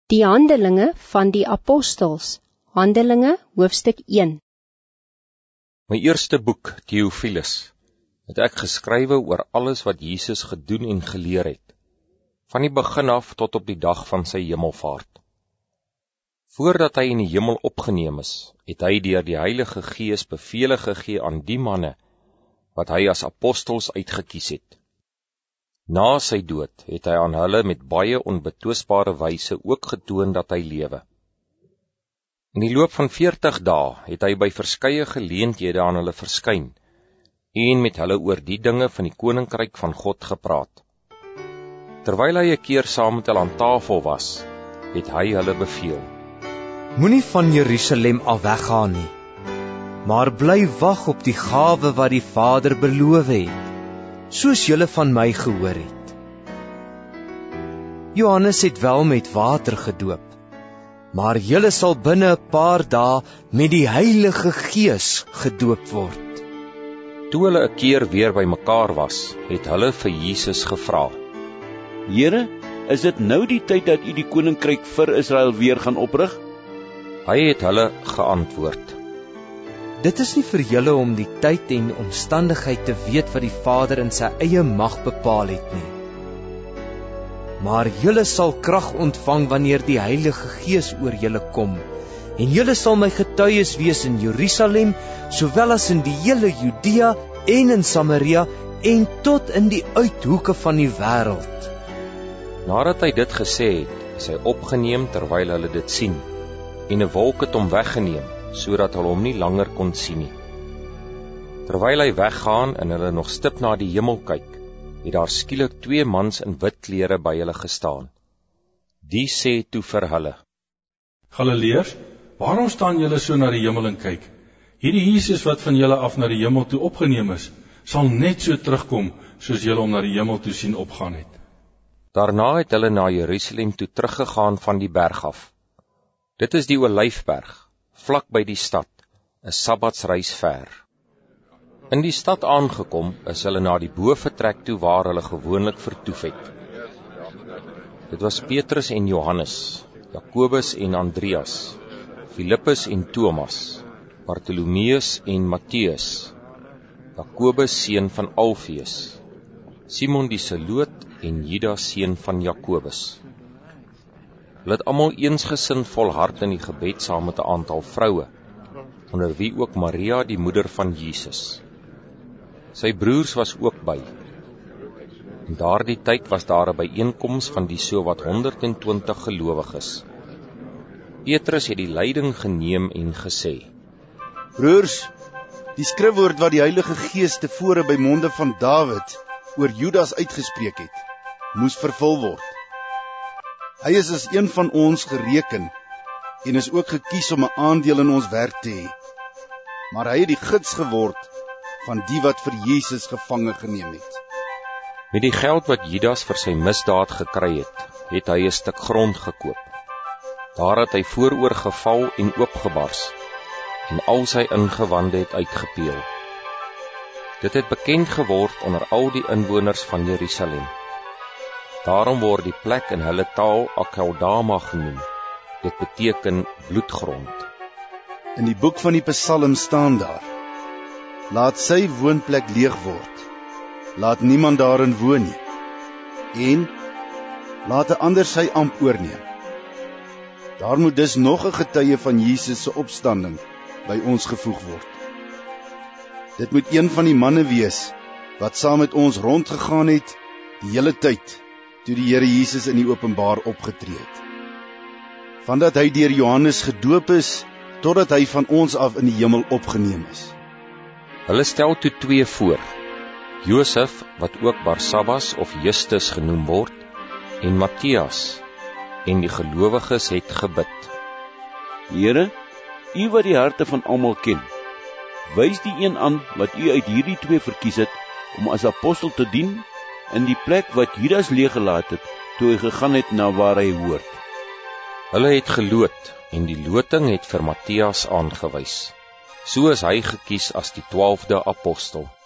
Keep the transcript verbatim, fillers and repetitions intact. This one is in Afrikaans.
Die Handelinge van die Apostels, Handelinge hoofstuk een. My eerste boek, Theophilus, het ek geskrywe oor alles wat Jesus gedoen en geleer het, van die begin af tot op die dag van sy hemelvaart. Voordat hy in die hemel opgeneem is, het hy deur die Heilige Gees bevele gegee aan die manne, wat hy as apostels uitgekies het. Na sy dood het hy aan hulle met baie onbetwisbare wyse ook getoon dat hy lewe. In die loop van veertig dae het hy by verskeie geleenthede aan hulle verskyn en met hulle oor die dinge van die koninkryk van God gepraat. Terwyl hy 'n keer saam met hulle aan tafel was, het hy hulle beveel: Moenie van Jerusalem af weggaan nie, maar bly wag op die gawe wat die Vader beloof het, soos julle van my gehoor het. Johannes het wel met water gedoop, maar julle sal binne 'n paar dae met die Heilige Gees gedoop word. Toe hulle 'n keer weer by mekaar was, het hulle vir Jesus gevra: Here, is dit nou die tyd dat u die koninkryk vir Israel weer gaan oprig? Hy het hulle geantwoord: Dit is nie vir julle om die tyd en omstandigheid te weet wat die Vader in sy eie mag bepaal het nie. Maar julle sal krag ontvang wanneer die Heilige Gees oor julle kom, en julle sal my getuies wees in Jerusalem, sowel as in die hele Judea en in Samaria en tot in die uithoeke van die wêreld. Nadat hy dit gesê het, is hy opgeneem terwyl hulle dit sien, en 'n wolk het hom weggeneem, sodat hulle hom nie langer kon sien nie. Terwyl hy weggaan en hulle nog stip na die hemel kyk, het daar skielik twee mans in wit klere by hulle gestaan. Die sê toe vir hulle: Galileërs, waarom staan julle so na die hemel en kyk? Hierdie Jesus wat van julle af na die hemel toe opgeneem is, sal net so terugkom, soos julle hom na die hemel toe sien opgaan het. Daarna het hulle na Jerusalem toe teruggegaan van die berg af. Dit is die Olyfberg, vlak by die stad, 'n sabbatsreis ver. In die stad aangekom, is hulle na die bovertrek toe waar hulle gewoonlik vertoef het. Dit was Petrus en Johannes, Jakobus en Andreas, Filippus en Thomas, Bartolomeus en Matteus, Jakobus seun van Alfeus, Simon die Zeloot en Judas seun van Jakobus. Hulle het almal eensgesind volhard in die gebed saam met 'n aantal vroue, onder wie ook Maria, die moeder van Jesus. Sy broers was ook by. In daardie tyd was daar 'n byeenkoms van die sowat honderd en twintig gelowiges. Petrus het die leiding geneem en gesê: Broers, die skrifwoord wat die Heilige Gees tevore by monde van Dawid oor Judas uitgespreek het, moes vervul word. Hy is as een van ons gereken en is ook gekies om 'n aandeel in ons werk te hê. Maar hy het die gids geword van die wat vir Jesus gevange geneem het. Met die geld wat Judas vir sy misdaad gekry het, het hy 'n stuk grond gekoop. Daar het hy vooroor geval en oopgebars, en al sy ingewande het uitgepeel. Dit het bekend geword onder al die inwoners van Jerusalem. Daarom word die plek in hulle taal Akeldama genoem. Dit beteken bloedgrond. In die boek van die Psalm staan daar: Laat sy woonplek leeg word, laat niemand daarin woon nie, en laat 'n ander sy amp oorneem. Daar moet dus nog 'n getuie van Jesus se opstanding by ons gevoeg word. Dit moet een van die manne wees wat saam met ons rondgegaan het die hele tyd toe die Here Jesus in die openbaar opgetree het. Vandat hy deur Johannes gedoop is, totdat hy van ons af in die hemel opgeneem is. Hulle stel toe twee voor: Josef, wat ook Barsabbas of Justus genoem word, en Matthias, en die gelowiges het gebid: Here, u wat die harte van almal ken, wys die een aan wat u uit hierdie twee verkies het om as apostel te dien in die plek wat Judas leeggelaat het toe hy gegaan het na waar hy hoort. Hulle het geloot en die loting het vir Matthias aangewys. So is hy gekies as die twaalfde apostel.